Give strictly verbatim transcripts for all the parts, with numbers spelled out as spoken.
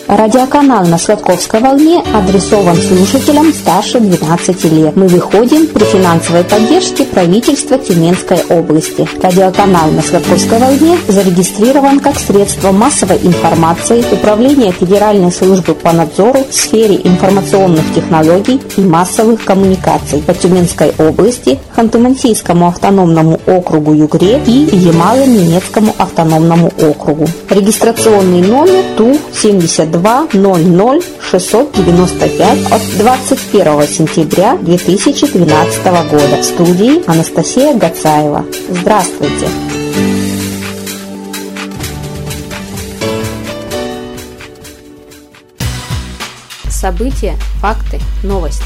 Радиоканал на Сладковской волне адресован слушателям старше двенадцати лет. Мы выходим при финансовой поддержке правительства Тюменской области. Радиоканал на Сладковской волне зарегистрирован как средство массовой информации Управления Федеральной службы по надзору в сфере информационных технологий и массовых коммуникаций по Тюменской области, Ханты-Мансийскому автономному округу Югре и Ямало-Ненецкому автономному округу. Регистрационный номер Ту семьдесят два ноль ноль шестьсот девяносто пять от двадцать первого сентября две тысячи двенадцатого года. В студии Анастасия Гацаева. Здравствуйте! События, факты, новости.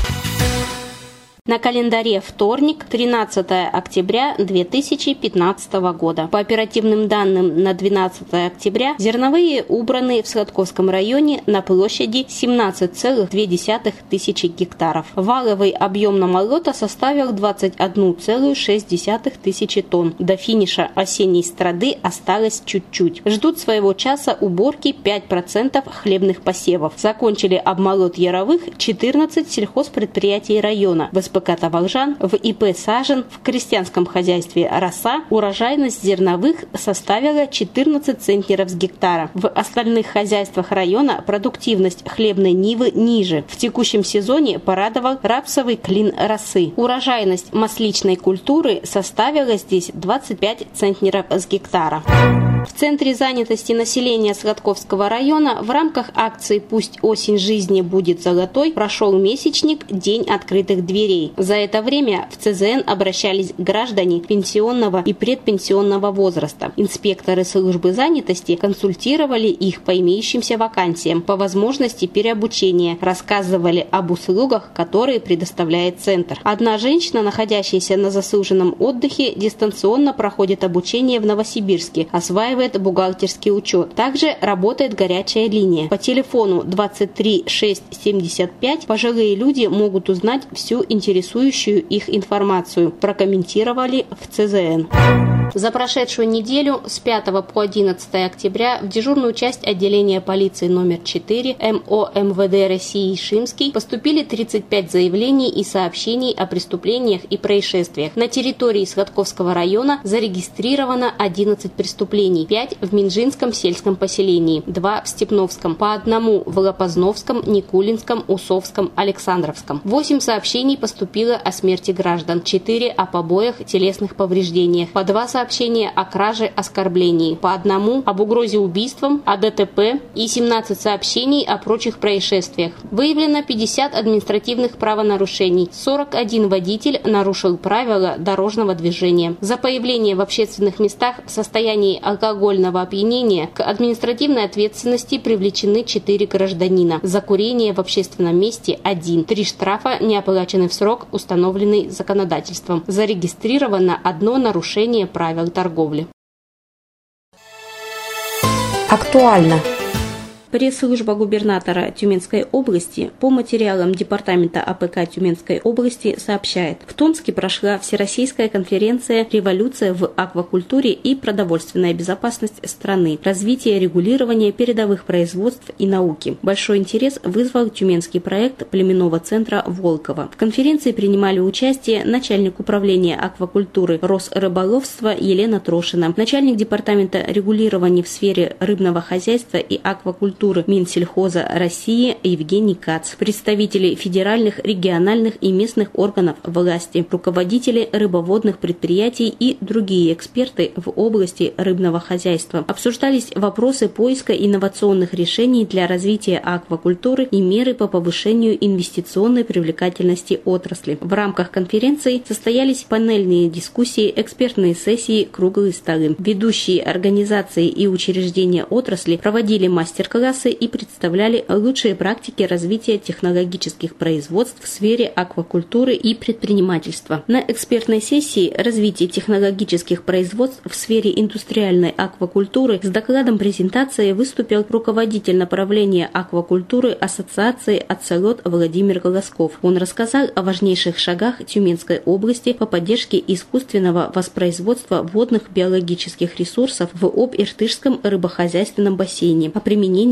На календаре вторник, тринадцатое октября две тысячи пятнадцатого года. По оперативным данным на двенадцатое октября зерновые убраны в Сладковском районе на площади семнадцать целых две десятых тысячи гектаров. Валовый объем намолота составил двадцать одну целую шесть десятых тысячи тонн. До финиша осенней страды осталось чуть-чуть. Ждут своего часа уборки пять процентов хлебных посевов. Закончили обмолот яровых четырнадцать сельхозпредприятий района. В СПК «Таволжан», в ИП «Сажен», в крестьянском хозяйстве «Роса» урожайность зерновых составила четырнадцать центнеров с гектара. В остальных хозяйствах района продуктивность хлебной нивы ниже. В текущем сезоне порадовал рапсовый клин росы. Урожайность масличной культуры составила здесь двадцать пять центнеров с гектара. В Центре занятости населения Сладковского района в рамках акции «Пусть осень жизни будет золотой» прошел месячник «День открытых дверей». За это время в ЦЗН обращались граждане пенсионного и предпенсионного возраста. Инспекторы службы занятости консультировали их по имеющимся вакансиям, по возможности переобучения, рассказывали об услугах, которые предоставляет Центр. Одна женщина, находящаяся на заслуженном отдыхе, дистанционно проходит обучение в Новосибирске, осваивает бухгалтерский учет. Также работает горячая линия. По телефону двадцать три шесть семьдесят пять пожилые люди могут узнать всю интересующую их информацию, прокомментировали в ЦЗН. За прошедшую неделю с пятого по одиннадцатое октября в дежурную часть отделения полиции номер четыре МО МВД России Шимский поступили тридцать пять заявлений и сообщений о преступлениях и происшествиях. На территории Сладковского района зарегистрировано одиннадцать преступлений, пять в Минжинском сельском поселении, два в Степновском, по одному в Лопозновском, Никулинском, Усовском, Александровском. восемь сообщений поступило о смерти граждан, четыре о побоях, телесных повреждениях, по два сообщения о краже, оскорблении, по одному об угрозе убийством, о ДТП и семнадцать сообщений о прочих происшествиях. Выявлено пятьдесят административных правонарушений, сорок один водитель нарушил правила дорожного движения. За появление в общественных местах в состоянии алкогольного опьянения к административной ответственности привлечены четыре гражданина. За курение в общественном месте один. Три штрафа не оплачены в срок, установленный законодательством. Зарегистрировано одно нарушение правил торговли. Актуально. Пресс-служба губернатора Тюменской области по материалам Департамента АПК Тюменской области сообщает: в Томске прошла Всероссийская конференция «Революция в аквакультуре и продовольственная безопасность страны. Развитие регулирования передовых производств и науки». Большой интерес вызвал тюменский проект племенного центра Волково. В конференции принимали участие начальник управления аквакультуры Росрыболовства Елена Трошина, начальник департамента регулирования в сфере рыбного хозяйства и аквакультуры Минсельхоза России Евгений Кац, представители федеральных, региональных и местных органов власти, руководители рыбоводных предприятий и другие эксперты в области рыбного хозяйства. Обсуждались вопросы поиска инновационных решений для развития аквакультуры и меры по повышению инвестиционной привлекательности отрасли. В рамках конференции состоялись панельные дискуссии, экспертные сессии, круглые столы. Ведущие организации и учреждения отрасли проводили мастер-классы и представляли лучшие практики развития технологических производств в сфере аквакультуры и предпринимательства. На экспертной сессии «Развитие технологических производств в сфере индустриальной аквакультуры» с докладом презентации выступил руководитель направления аквакультуры Ассоциации «Оцелот» Владимир Голосков. Он рассказал о важнейших шагах Тюменской области по поддержке искусственного воспроизводства водных биологических ресурсов в Об-Иртышском рыбохозяйственном бассейне, о применении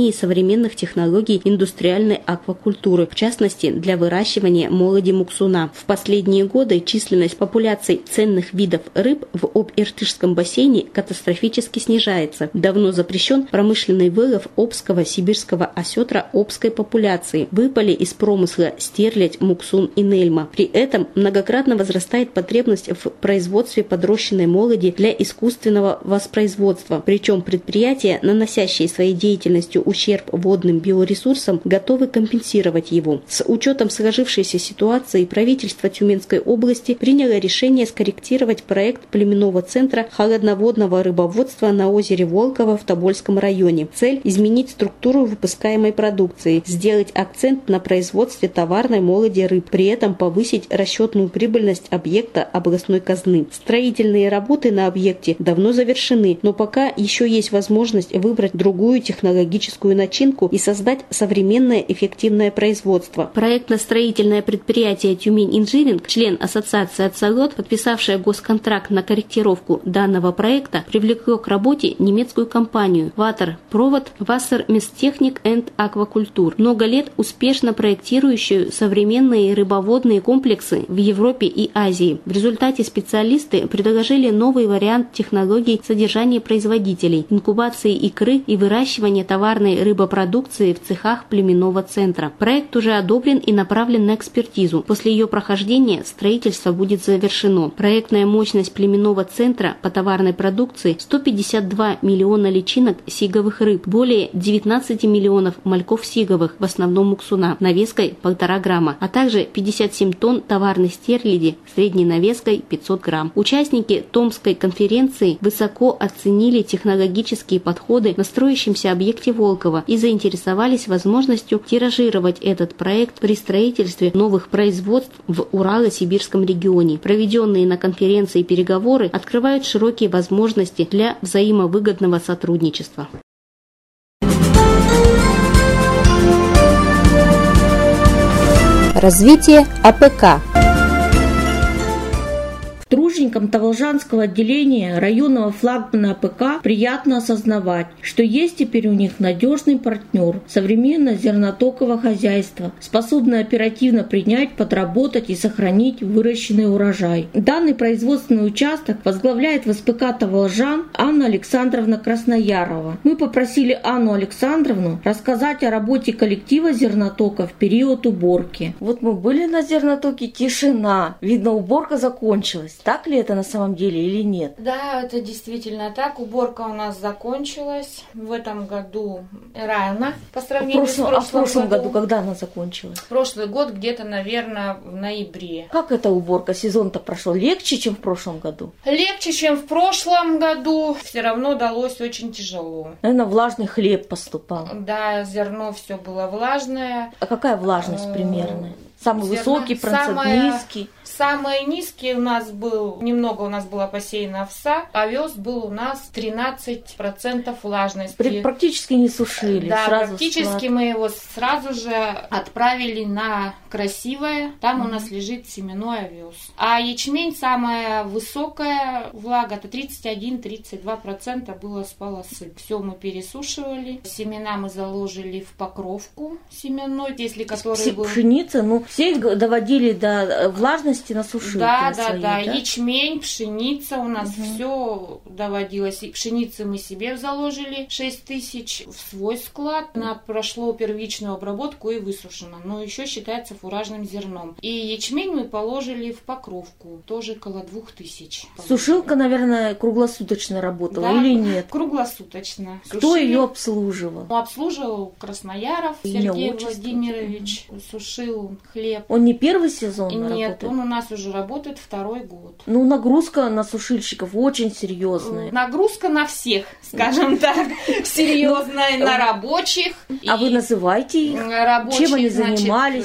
внедрении современных технологий индустриальной аквакультуры, в частности, для выращивания молоди муксуна. В последние годы численность популяций ценных видов рыб в Обь-Иртышском бассейне катастрофически снижается. Давно запрещен промышленный вылов обского сибирского осетра обской популяции. Выпали из промысла стерлядь, муксун и нельма. При этом многократно возрастает потребность в производстве подрощенной молоди для искусственного воспроизводства. Причем предприятия, наносящие своей деятельностью ущерб водным биоресурсам, готовы компенсировать его. С учетом сложившейся ситуации правительство Тюменской области приняло решение скорректировать проект племенного центра холодноводного рыбоводства на озере Волково в Тобольском районе. Цель – изменить структуру выпускаемой продукции, сделать акцент на производстве товарной молоди рыб, при этом повысить расчетную прибыльность объекта областной казны. Строительные работы на объекте давно завершены, но пока еще есть возможность выбрать другую технологическую начинку и создать современное эффективное производство. Проектно-строительное предприятие «Тюмень-Инжиниринг», член ассоциации «Ацалот», подписавшая госконтракт на корректировку данного проекта, привлекло к работе немецкую компанию «Ватер Провод Wassermesstechnik and Aquacultur», много лет успешно проектирующую современные рыбоводные комплексы в Европе и Азии. В результате специалисты предложили новый вариант технологий содержания производителей, инкубации икры и выращивания товарной рыбопродукции в цехах племенного центра. Проект уже одобрен и направлен на экспертизу. После ее прохождения строительство будет завершено. Проектная мощность племенного центра по товарной продукции сто пятьдесят два миллиона личинок сиговых рыб, более девятнадцать миллионов мальков сиговых, в основном муксуна, навеской полтора грамма, а также пятьдесят семь тонн товарной стерляди средней навеской пятьсот грамм. Участники Томской конференции высоко оценили технологические подходы на строящемся объекте Волково и заинтересовались возможностью тиражировать этот проект при строительстве новых производств в Урало-Сибирском регионе. Проведенные на конференции переговоры открывают широкие возможности для взаимовыгодного сотрудничества. Развитие АПК. Труженикам Таволжанского отделения районного флагмана АПК приятно осознавать, что есть теперь у них надежный партнер, современное зернотоковое хозяйство, способное оперативно принять, подработать и сохранить выращенный урожай. Данный производственный участок возглавляет в СПК Таволжан Анна Александровна Красноярова. Мы попросили Анну Александровну рассказать о работе коллектива зернотока в период уборки. Вот мы были на зернотоке, тишина. Видно, уборка закончилась. Так ли это на самом деле или нет? Да, это действительно так. Уборка у нас закончилась. В этом году рано по сравнению прошлом, с прошлым А в прошлом году. году, когда она закончилась? Прошлый год где-то, наверное, в ноябре. Как эта уборка? Сезон-то прошел легче, чем в прошлом году? Легче, чем в прошлом году. Все равно далось очень тяжело. Наверное, влажный хлеб поступал. Да, зерно все было влажное. А какая влажность примерная? Самый Зерно, высокий процент, самая, низкий? Самый низкий у нас был, немного у нас было посеяно овса, овес был у нас тринадцать процентов влажности. При, практически не сушили. Да, сразу практически склад. мы его сразу же отправили на красивое. Там mm-hmm. у нас лежит семенной овес. А ячмень самая высокая влага, это тридцать один - тридцать два процента было с полосы. Все мы пересушивали. Семена мы заложили в покровку семенной, если который был... Пшеница, ну, все их доводили до влажности на сушилке. Да, да, своей, да, да. Ячмень, пшеница у нас угу. все доводилось. И пшеницы мы себе заложили шесть тысяч в свой склад. Она прошло первичную обработку и высушена. Но еще считается фуражным зерном. И ячмень мы положили в покровку. Тоже около двух тысяч. Сушилка, наверное, круглосуточно работала, да, или нет? Круглосуточно. Кто Сушили. ее обслуживал? Ну, обслуживал Краснояров Сергей Владимирович. Угу. Сушил хлеб. Он не первый сезон Нет, работает? он у нас уже работает второй год. Ну, нагрузка на сушильщиков очень серьезная. Нагрузка на всех, скажем так, серьезная, на рабочих. А вы называйте их? Чем они занимались, что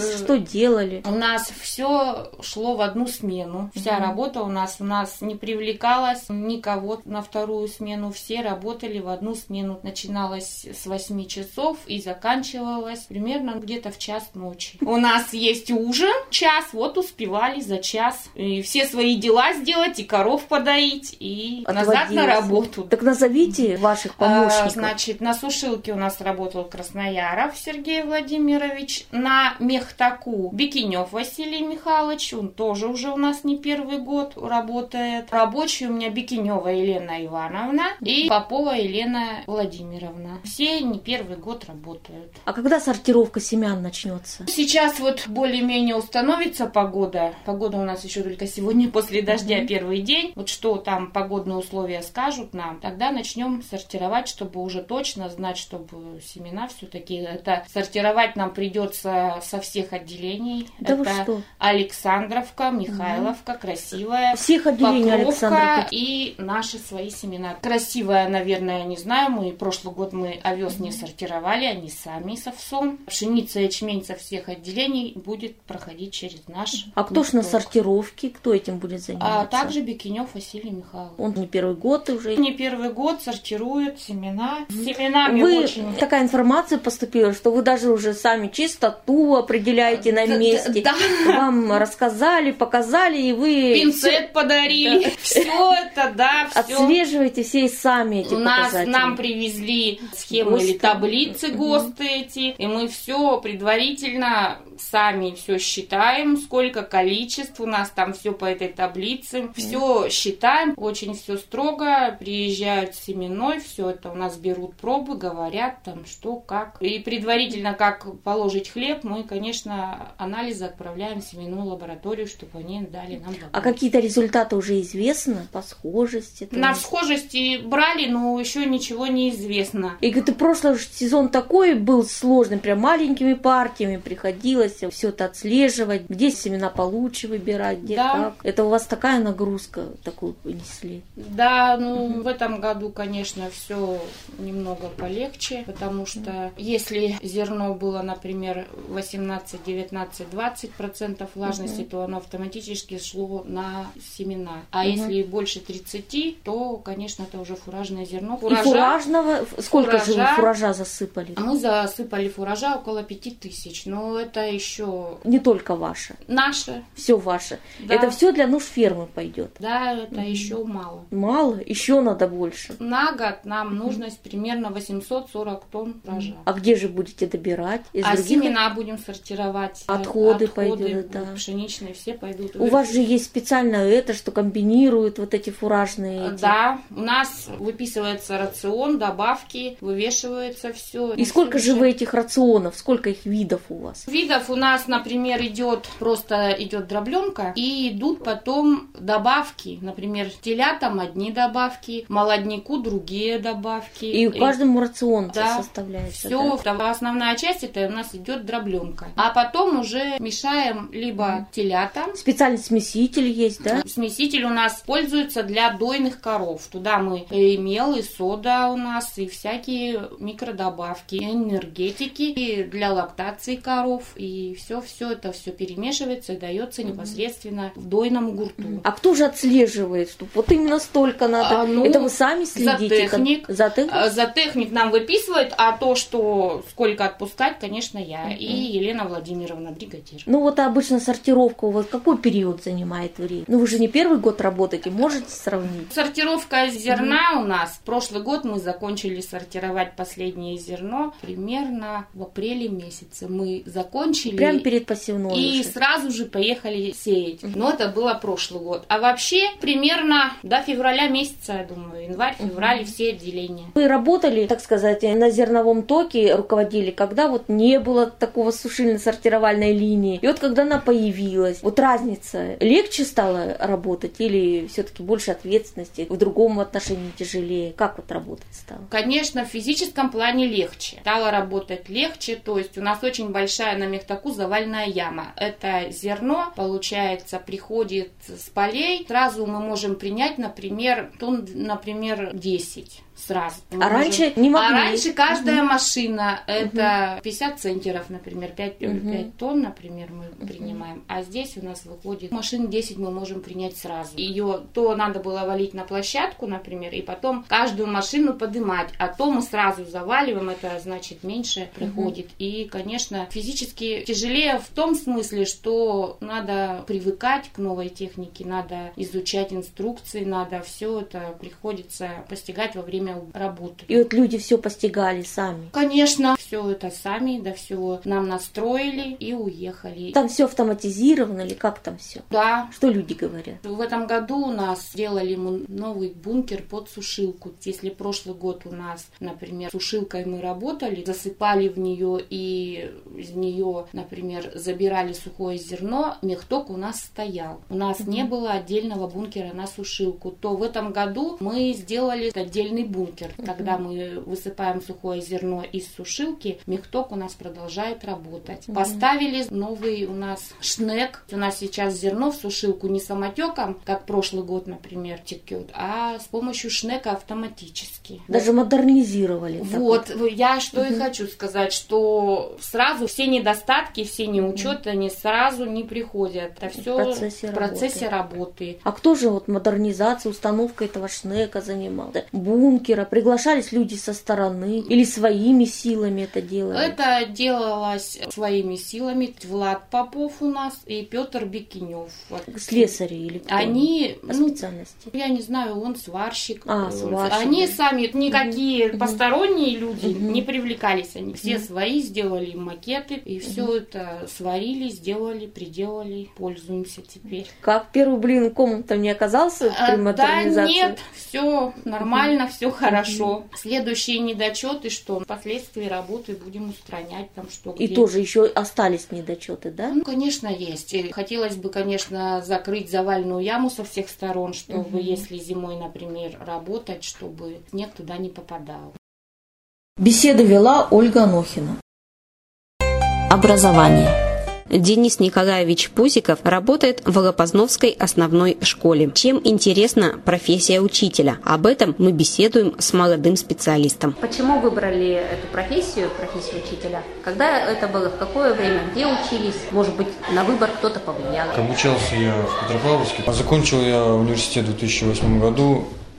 делали? У нас все шло в одну смену. Вся mm-hmm. работа у нас, у нас не привлекалась никого на вторую смену. Все работали в одну смену. Начиналась с восьми часов и заканчивалась примерно где-то в час ночи. У нас есть ужин, час, вот успевали за час. И все свои дела сделать, и коров подоить, и Отводилась. Назад на работу. Так назовите ваших помощников. А, значит, на сушилке у нас работал Краснояров Сергей Владимирович. На мехтаку Бикинев Василий Михайлович. Он тоже уже у нас не первый год работает. Рабочие у меня Бикинева Елена Ивановна и Попова Елена Владимировна. Все не первый год работают. А когда сортировка семян начнется? Сейчас вот более-менее установится погода. Погода у нас еще только сегодня после дождя mm-hmm. первый день. Вот что там погодные условия скажут нам, тогда начнем сортировать, чтобы уже точно знать, чтобы семена все-таки это сортировать нам придется со всех отделений. Да это Александровка, Михайловка, угу. Красивая, всех отделений Покровка и наши свои семена. Красивая, наверное, не знаю, мы прошлый год мы овес не сортировали, они сами с овсом. Пшеница, ячмень со всех отделений будет проходить через наш. А кто ж на сортировке, кто этим будет заниматься? А также Бикинев Василий Михайлович. Он не первый год уже. Не первый год сортирует семена. С семенами вы, очень... Такая информация поступила, что вы даже уже сами чистоту определяете на месте. Да. Вам рассказали, показали, и вы... Пинцет подарили. Да. Все это, да, все. Отслеживаете все и сами эти У нас показатели. Нам привезли схемы ГОСТы. Или таблицы ГОСТы угу. эти, и мы все предварительно сами все считаем, сколько количеств у нас там все по этой таблице. Угу. Все считаем, очень все строго, приезжают с семеной, все это у нас берут пробы, говорят там что, как. И предварительно, как положить хлеб, мы, конечно, анализы отправляем в семенную лабораторию, чтобы они дали нам добавку. А какие-то результаты уже известны по схожести? На схожести брали, но еще ничего не известно. И говорит, прошлый сезон такой был сложный, прям маленькими партиями приходилось все это отслеживать, где семена получше выбирать, где да. как. Это у вас такая нагрузка такую понесли? Да, ну угу. в этом году, конечно, все немного полегче, потому что угу. если зерно было, например, восемнадцать, девятнадцать, двадцать процентов влажности, угу. то оно автоматически шло на семена. А угу. если больше тридцати, то, конечно, это уже фуражное зерно. Фуража, и фуражного, сколько фуража, же вы фуража засыпали? Мы засыпали фуража около пяти тысяч, но это еще... Не только ваше. Наше. Все ваше. Да. Это все для нужд фермы пойдет. Да, это mm-hmm. еще мало. Мало? Еще надо больше. На год нам нужно mm-hmm. примерно восемьсот сорок тонн фуража. А где же будете добирать? Из а других... семена будем сортировать. Отходы, Отходы пойдут, да. Пшеничные все пойдут. У вас же есть специально это, что комбинируют вот эти фуражные... Эти... Да, у нас выписывается рацион, добавки, вывешивается все. И сколько же вы этих рационов, сколько их видов у вас? Видов у нас, например, идет просто идет дробленка, и идут потом добавки. Например, телятам одни добавки, молодняку другие добавки. И у каждому рацион да, составляется. Все, да? Основная часть это у нас идет дробленка. А потом уже мешаем либо телятам. Специальный смеситель есть, да? Смеситель у нас используется для дойных коров. Туда мы и мел, и сода у нас, и всякие микродобавки, энергетики и для лактации коров. И все-все это все перемешивается и дается непосредственно в дойном гурту. А кто же отслеживает, что вот именно столько надо? А, ну, это вы сами следите? За техник. За техник? За техник нам выписывает, а то, что сколько отпускать, конечно, я uh-huh. и Елена Владимировна, бригадир. Ну вот обычно сортировка у вас какой период занимает время? Ну вы же не первый год работаете, можете сравнить? Сортировка зерна uh-huh. у нас. Прошлый год мы закончили сортировать последнее зерно примерно в апреле месяце. Мы закончили. Прямо перед посевной. И уже. Сразу же поехали сеять. Uh-huh. Но это было прошлый год. А вообще примерно до февраля месяца, я думаю, январь-февраль uh-huh. все отделения. Вы работали, так сказать, на зерновом токе, руководили, когда вот не было такого сушильно-сортировальной линии. И вот когда она появилась, вот разница, легче стало работать или все-таки больше ответственности, в другом отношении тяжелее? Как вот работать стало? Конечно, в физическом плане легче. Стало работать легче, то есть у нас очень большая на мехтаку скаку завальная яма. Это зерно, получается, приходит с полей. Сразу мы можем принять, например, тонн, например, десять. Сразу. А можем... раньше не могли. А раньше каждая угу. машина это пятьдесят центнеров, например, пять, угу. пять тонн, например, мы угу. принимаем. А здесь у нас выходит машин десять мы можем принять сразу. Ее то надо было валить на площадку, например, и потом каждую машину поднимать. А то мы сразу заваливаем, это значит меньше приходит. Угу. И, конечно, физически тяжелее в том смысле, что надо привыкать к новой технике, надо изучать инструкции, надо все это приходится постигать во время работы. И вот люди все постигали сами. Конечно, все это сами, да, все нам настроили и уехали. Там все автоматизировано или как там все? Да. Что люди говорят? В этом году у нас сделали новый бункер под сушилку. Если прошлый год у нас, например, сушилкой мы работали, засыпали в нее и из нее, например, забирали сухое зерно, мехток у нас стоял. У нас mm-hmm. не было отдельного бункера на сушилку. То в этом году мы сделали отдельный бункер. Uh-huh. Когда мы высыпаем сухое зерно из сушилки, мехток у нас продолжает работать. Uh-huh. Поставили новый у нас шнек. У нас сейчас зерно в сушилку не самотеком, как прошлый год, например, текет, а с помощью шнека автоматически. Даже вот. Модернизировали. Вот, такой. Я что uh-huh. и хочу сказать, что сразу все недостатки, все неучеты, uh-huh. они сразу не приходят. Это все в процессе, в процессе работы. работы. А кто же вот модернизацией, установкой этого шнека занимался? Бункер. Приглашались люди со стороны или своими силами это делали? Это делалось своими силами. Влад Попов у нас и Петр Бекинев. Слесари или кто? Они, по специальности? Ну, я не знаю, он сварщик. А, сварщик. Они сами, никакие угу. посторонние люди угу. не привлекались. Они все угу. свои сделали макеты и угу. все это сварили, сделали, приделали, пользуемся теперь. Как первый блин комом-то не оказался при модернизации? Да нет, все нормально, все хорошо. Mm-hmm. Следующие недочеты, что впоследствии работы будем устранять там что. И где. тоже еще остались недочеты, да? Ну, конечно, есть. И хотелось бы, конечно, закрыть завальную яму со всех сторон, чтобы, mm-hmm. если зимой, например, работать, чтобы снег туда не попадал. Беседу вела Ольга Анохина. Образование. Денис Николаевич Пузиков работает в Лопазновской основной школе. Чем интересна профессия учителя? Об этом мы беседуем с молодым специалистом. Почему выбрали эту профессию, профессию учителя? Когда это было, в какое время, где учились? Может быть, на выбор кто-то повлиял? Обучался я в Петропавловске. Закончил я университет в две тысячи восьмом году.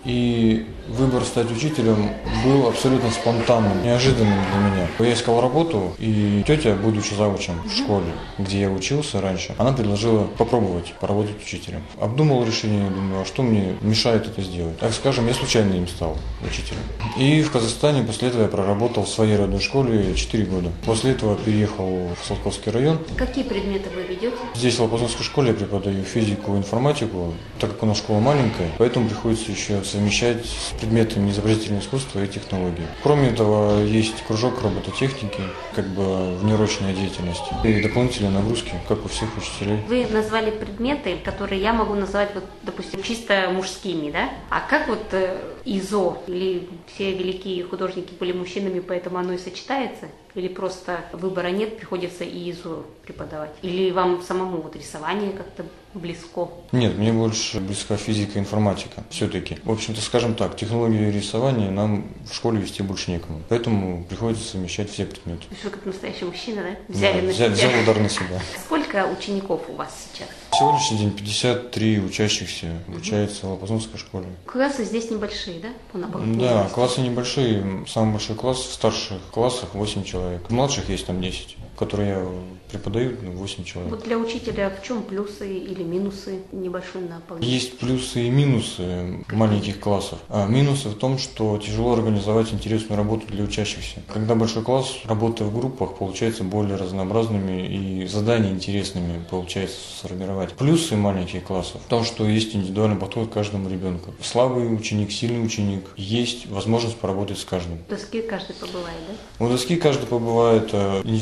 И выбор стать учителем был абсолютно спонтанным, неожиданным для меня. Я искал работу, и тетя, будучи завучем в школе, где я учился раньше, она предложила попробовать поработать учителем. Обдумал решение, думаю, а что мне мешает это сделать? Так скажем, я случайно им стал учителем. И в Казахстане после этого я проработал в своей родной школе четыре года. После этого переехал в Салтковский район. Какие предметы вы ведете? Здесь в Лопазновской школе я преподаю физику, информатику, так как у нас школа маленькая, поэтому приходится еще совмещать с предметами изобразительного искусства и технологий. Кроме этого, есть кружок робототехники, как бы внеурочная деятельность и дополнительные нагрузки, как у всех учителей. Вы назвали предметы, которые я могу назвать, вот, допустим, чисто мужскими, да? А как вот э, ИЗО? Или все великие художники были мужчинами, поэтому оно и сочетается? Или просто выбора нет, приходится и ИЗО преподавать? Или вам самому вот рисование как-то близко? Нет, мне больше близка физика и информатика все-таки. В общем-то, скажем так, технологию рисования нам в школе вести больше некому. Поэтому приходится совмещать все предметы. То есть вы как настоящий мужчина, да? Взяли да, на взял, себя. взял удар на себя. Сколько учеников у вас сейчас? В сегодняшний день пятьдесят три учащихся обучаются в Лопазновской школе. Классы здесь небольшие, да? По да, классы небольшие. Самый большой класс в старших классах восемь человек. В младших есть там десять, которые я преподаю, восемь человек. Вот для учителя в чем плюсы или минусы небольшой наполнения? Есть плюсы и минусы маленьких классов. А минусы в том, что тяжело организовать интересную работу для учащихся. Когда большой класс, работая в группах, получается более разнообразными и задания интересными получается сформировать. Плюсы маленьких классов в том, что есть индивидуальный подход к каждому ребенку. Слабый ученик, сильный ученик, есть возможность поработать с каждым. У доски каждый побывает, да? У доски каждый побывает, индивидуальное задание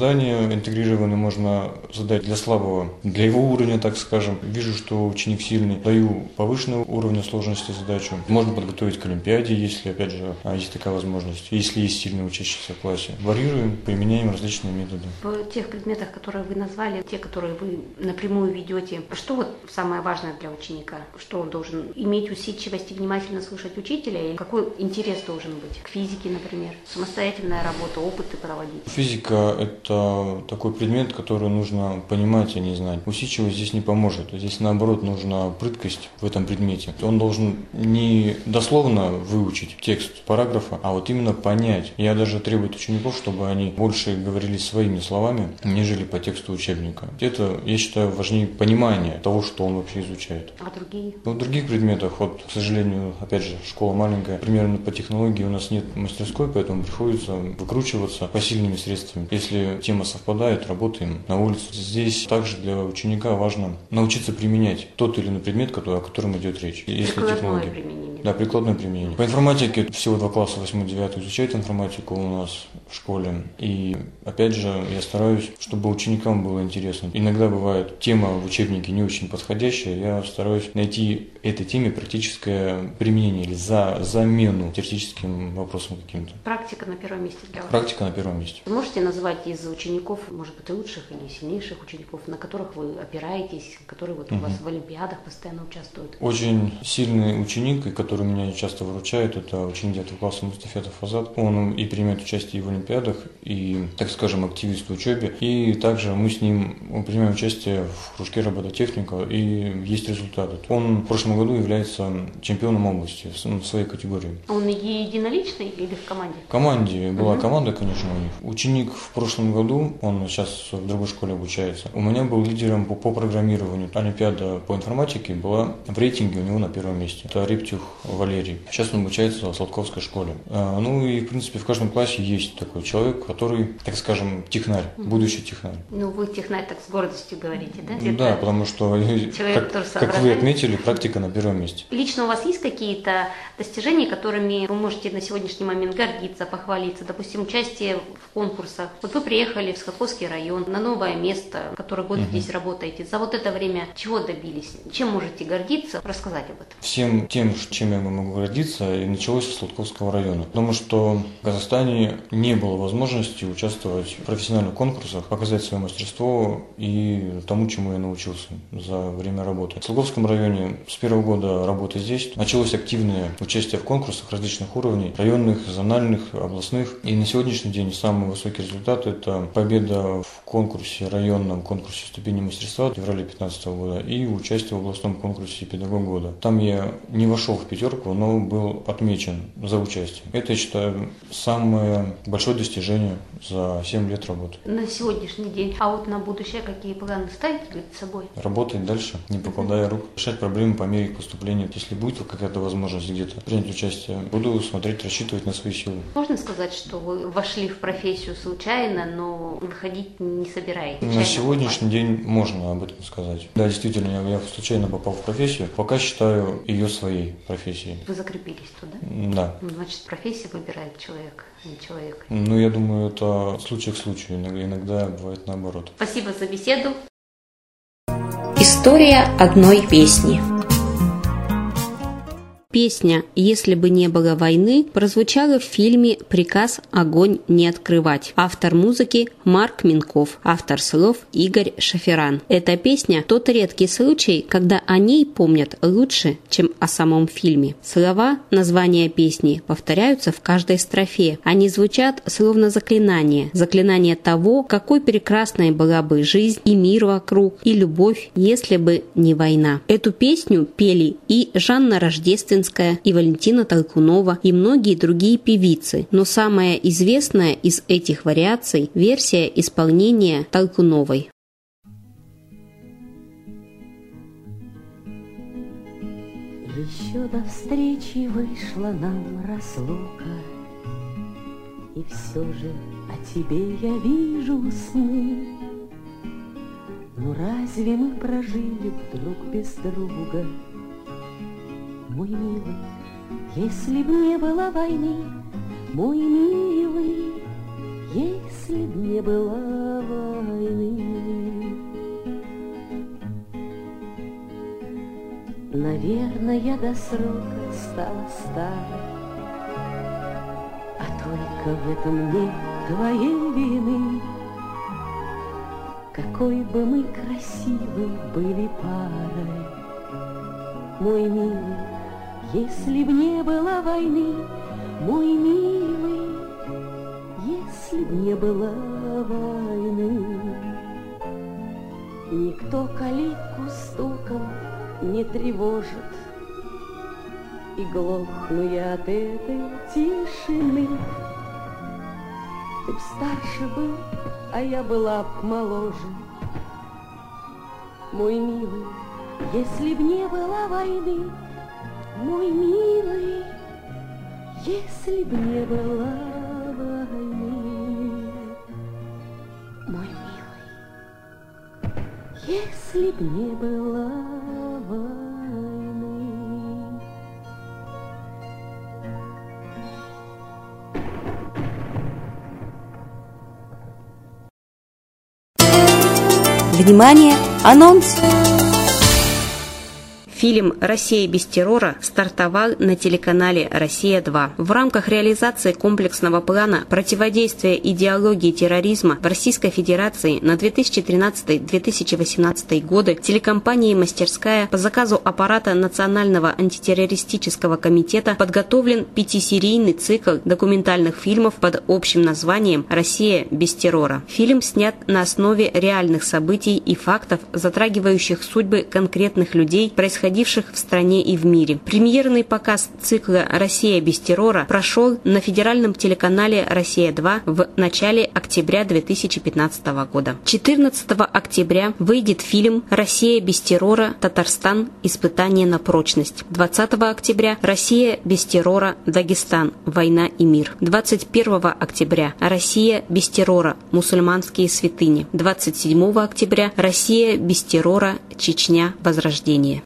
задания интегрированные можно задать для слабого, для его уровня, так скажем. Вижу, что ученик сильный, даю повышенного уровня сложности задачу. Можно подготовить к олимпиаде, если, опять же, есть такая возможность. Если есть сильный учащийся в классе. Варьируем, применяем различные методы. В тех предметах, которые вы назвали, те, которые вы напрямую ведете, что вот самое важное для ученика? Что он должен иметь усидчивость и внимательно слушать учителя? И какой интерес должен быть? К физике, например. Самостоятельная работа, опыты проводить. Физика – это такой предмет, который нужно понимать, а не знать. Усидчивость здесь не поможет. Здесь, наоборот, нужна прыткость в этом предмете. Он должен не дословно выучить текст параграфа, а вот именно понять. Я даже требую от учеников, чтобы они больше говорили своими словами, нежели по тексту учебника. Это, я считаю, важнее понимание того, что он вообще изучает. А другие? Но в других предметах, вот, к сожалению, опять же, школа маленькая, примерно по технологии у нас нет мастерской, поэтому приходится выкручиваться посильными средствами. Если тема совпадает, работаем на улице. Здесь также для ученика важно научиться применять тот или иной предмет, который, о котором идет речь. Если технология. Применение. Да, прикладное применение. По информатике всего два класса, восьмой, девятый, изучают информатику у нас в школе. И опять же, я стараюсь, чтобы ученикам было интересно. Иногда бывает тема в учебнике не очень подходящая, я стараюсь найти этой теме практическое применение или за, замену теоретическим вопросам каким-то. Практика на первом месте для вас? Практика на первом месте. Вы можете назвать из учеников, может быть, и лучших или сильнейших учеников, на которых вы опираетесь, которые вот у вас в олимпиадах постоянно участвуют? Очень сильный ученик, который меня часто выручает, это ученик девятого класса Мустафетов Азат. Он и принимает участие в олимпиадах, и, так скажем, активист в учебе. И также мы с ним принимаем участие в кружке робототехника, и есть результаты. Он в прошлом году является чемпионом области в своей категории. Он единоличный или в команде? В команде. Была угу. команда, конечно, у них. Ученик в прошлом году, он сейчас в другой школе обучается, у меня был лидером по, по программированию. Олимпиада по информатике была в рейтинге у него на первом месте. Это Рептюх Валерий. Сейчас он обучается в Салтковской школе. А, ну и, в принципе, в каждом классе есть такой человек, который, так скажем, технарь, угу. будущий технарь. Ну, вы технарь так с гордостью говорите, да? Это да, потому что, человек, как, как вы отметили, практика на первом месте. Лично у вас есть какие-то достижения, которыми вы можете на сегодняшний момент гордиться, похвалиться? Допустим, участие в конкурсах. Вот вы приехали в Сходковский район на новое место, который год угу. здесь работаете. За вот это время чего добились? Чем можете гордиться? Рассказать об этом. Всем тем, чем я могу гордиться, и началось с Салтковского района. Потому что в Казахстане не было возможности участвовать в профессиональных конкурсах, показать свое мастерство и тому, чему я научился за время работы. В Салтковском районе с первого года работы здесь началось активное участие в конкурсах различных уровней, районных, зональных, областных. И на сегодняшний день самый высокий результат – это победа в конкурсе, районном конкурсе ступени мастерства в феврале две тысячи пятнадцатого года и участие в областном конкурсе педагог года. Там я не вошел в пятерку, но был отмечен за участие. Это, я считаю, самое большое достижение за семь лет работы. На сегодняшний день. А вот на будущее какие планы ставите перед собой? Работать дальше, не покладая рук, решать проблемы по мере их поступления. Если будет какая-то возможность где-то принять участие, буду смотреть, рассчитывать на свои силы. Можно сказать, что вы вошли в профессию случайно, но выходить не собираетесь? На сегодняшний день можно об этом сказать. Да, действительно, я, я случайно попал в профессию. Пока считаю ее своей профессией. Вы закрепились туда? Да. Значит, профессия выбирает человек, а не человек. Ну, я думаю, это случай к случаю. Иногда, иногда бывает наоборот. Спасибо за беседу. История одной песни. Песня «Если бы не было войны» прозвучала в фильме «Приказ огонь не открывать». Автор музыки Марк Минков, автор слов Игорь Шаферан. Эта песня – тот редкий случай, когда о ней помнят лучше, чем о самом фильме. Слова, названия песни повторяются в каждой строфе. Они звучат словно заклинание. Заклинание того, какой прекрасной была бы жизнь и мир вокруг, и любовь, если бы не война. Эту песню пели и Жанна Рождественская, и Валентина Толкунова, и многие другие певицы. Но самая известная из этих вариаций – версия исполнения Толкуновой. Еще до встречи вышла нам разлука, и все же о тебе я вижу сны. Но разве мы прожили друг без друга? Мой милый, если б не было войны, мой милый, если если б не было войны. Наверное, я до срока стала старой, а только в этом нет твоей вины. Какой бы мы красивы были парой, мой милый, если б не было войны, мой милый, если б не было войны. Никто калитку стуком не тревожит, и глохну я от этой тишины. Ты б старше был, а я была б моложе, мой милый, если б не было войны, мой милый, если б не было войны, мой милый, если б не было войны. Внимание! Анонс! Фильм «Россия без террора» стартовал на телеканале «Россия-два». В рамках реализации комплексного плана противодействия идеологии терроризма в Российской Федерации на две тысячи тринадцатый — две тысячи восемнадцатый годы телекомпанией «Мастерская» по заказу аппарата Национального антитеррористического комитета подготовлен пятисерийный цикл документальных фильмов под общим названием «Россия без террора». Фильм снят на основе реальных событий и фактов, затрагивающих судьбы конкретных людей, происходивших в стране и в мире. Премьерный показ цикла «Россия без террора» прошел на федеральном телеканале «Россия-два» в начале октября две тысячи пятнадцатого года. четырнадцатого октября выйдет фильм «Россия без террора. Татарстан. Испытание на прочность». двадцатого октября «Россия без террора. Дагестан. Война и мир». двадцать первого октября «Россия без террора. Мусульманские святыни». двадцать седьмого октября «Россия без террора. Чечня. Возрождение».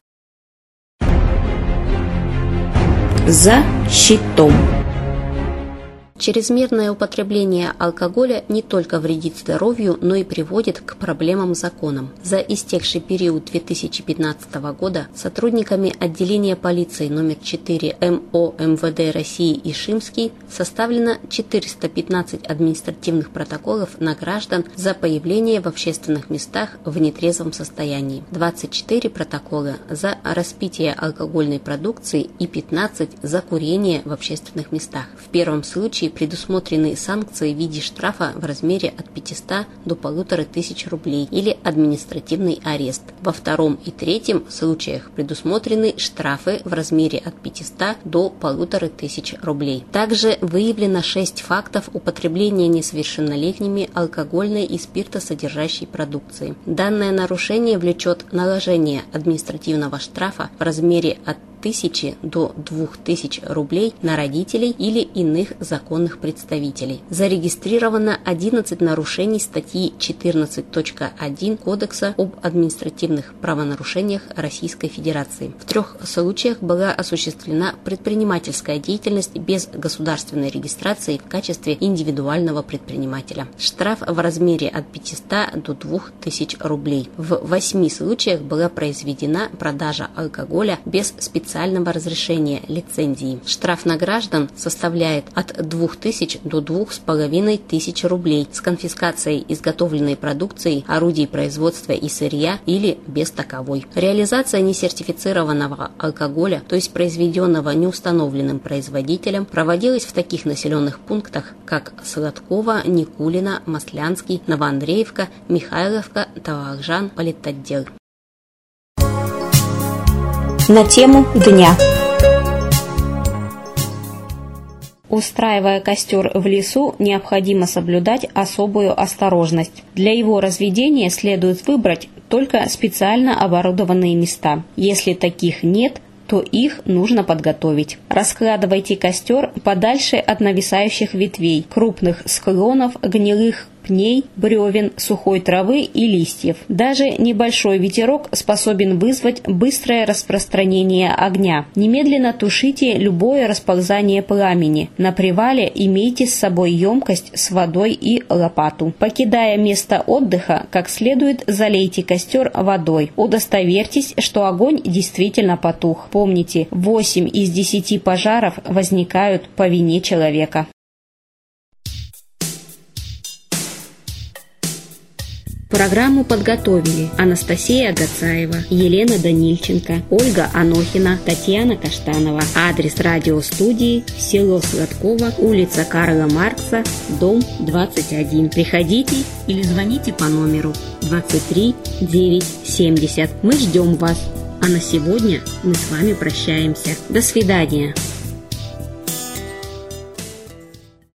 За щитом. Чрезмерное употребление алкоголя не только вредит здоровью, но и приводит к проблемам с законом. За истекший период две тысячи пятнадцатого года сотрудниками отделения полиции номер четыре эм о эм вэ дэ России Ишимский составлено четыреста пятнадцать административных протоколов на граждан за появление в общественных местах в нетрезвом состоянии, двадцать четыре протокола за распитие алкогольной продукции и пятнадцать за курение в общественных местах. В первом случае предусмотрены санкции в виде штрафа в размере от пятисот до полутора тысяч рублей или административный арест. Во втором и третьем случаях предусмотрены штрафы в размере от пятисот до полутора тысяч рублей. Также выявлено шесть фактов употребления несовершеннолетними алкогольной и спиртосодержащей продукции. Данное нарушение влечет наложение административного штрафа в размере от тысячи до двух тысяч рублей на родителей или иных законных представителей. Зарегистрировано одиннадцать нарушений статьи четырнадцать точка один Кодекса об административных правонарушениях Российской Федерации. В трех случаях была осуществлена предпринимательская деятельность без государственной регистрации в качестве индивидуального предпринимателя. Штраф в размере от пятисот до двух тысяч рублей. В восьми случаях была произведена продажа алкоголя без специального специального разрешения лицензии. Штраф на граждан составляет от двух тысяч до двух с половиной тысяч рублей с конфискацией изготовленной продукции, орудий производства и сырья или без таковой. Реализация несертифицированного алкоголя, то есть произведенного неустановленным производителем, проводилась в таких населенных пунктах, как Сладково, Никулино, Маслянский, Новоандреевка, Михайловка, Тавакжан, политотдел. На тему дня. Устраивая костер в лесу, необходимо соблюдать особую осторожность. Для его разведения следует выбрать только специально оборудованные места. Если таких нет, то их нужно подготовить. Раскладывайте костер подальше от нависающих ветвей, крупных склонов, гнилых пней, бревен, сухой травы и листьев. Даже небольшой ветерок способен вызвать быстрое распространение огня. Немедленно тушите любое расползание пламени. На привале имейте с собой емкость с водой и лопату. Покидая место отдыха, как следует залейте костер водой. Удостоверьтесь, что огонь действительно потух. Помните, восемь из десяти пожаров возникают по вине человека. Программу подготовили Анастасия Гацаева, Елена Данильченко, Ольга Анохина, Татьяна Каштанова. Адрес радиостудии: село Сладково, улица Карла Маркса, дом двадцать один. Приходите или звоните по номеру двадцать три девятьсот семьдесят. Мы ждем вас. А на сегодня мы с вами прощаемся. До свидания.